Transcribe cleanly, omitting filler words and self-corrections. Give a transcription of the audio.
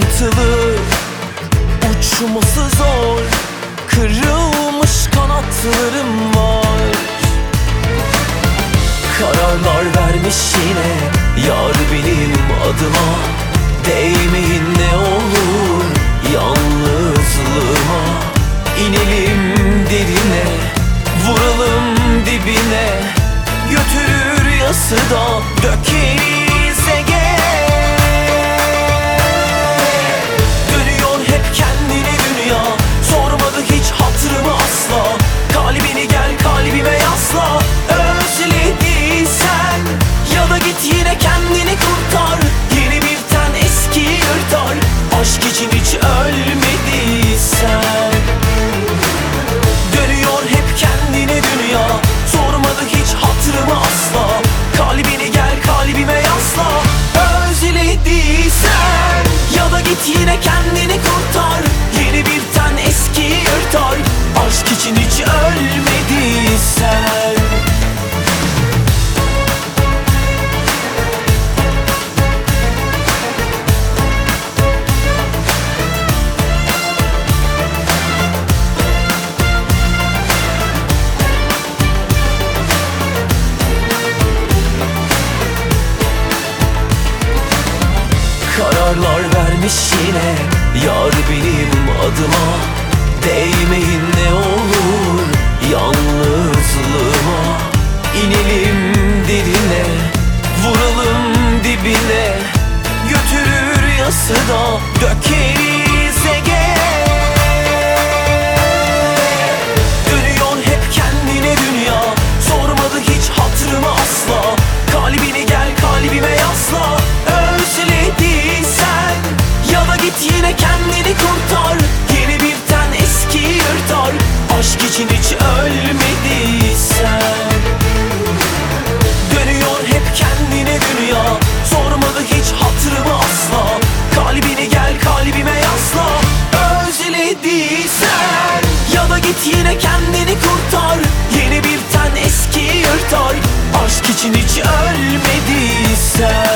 sıkıntılı, uçması zor, kırılmış kanatlarım var. Kararlar vermiş yine yar benim adıma, değmeyin ne olur yalnızlığıma. İnelim derine, vuralım dibine, götürür yası da dökeriz Ege. Dönüyor hep kendine dünya, sormadı hiç hatırımı asla. Kalbini gel kalbime yasla, özlediysen ya da git yine kendini kurtar. Yeni bir ten eski yırtar, aşk için hiç ölmediysen. Dönüyor hep kendine dünya, sormadı hiç hatırımı asla. Kalbini gel kalbime yasla, özlediysen ya da git yine kendini kurtar. Yeni bir ten eski yırtar, aşk için hiç ölmediysen. Kararlar vermiş yine yar benim adıma, değmeyin ne olur yalnızlığıma. İnelim derine, vuralım dibine, götürür yası da dökeriz Ege. Dönüyor hep kendine dünya, sormadı hiç hatırımı asla. Kalbini gel kalbime yasla, özlediysen ya da git yine kendini kurtar. Yeni bir ten eski yırtar, aşk için hiç ölmediysen. Dönüyor hep kendine dünya, sormadı hiç hatırımı asla. Kalbini gel kalbime yasla, özlediysen ya da git yine kendini kurtar. Yeni bir ten eski yırtar, aşk için hiç ölmediysen.